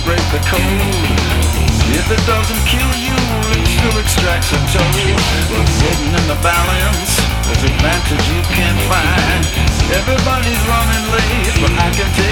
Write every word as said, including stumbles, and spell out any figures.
break the code. If it doesn't kill you, it still extracts a toll. But hidden in the balance, there's advantage you can't find. Everybody's running late, but I can tell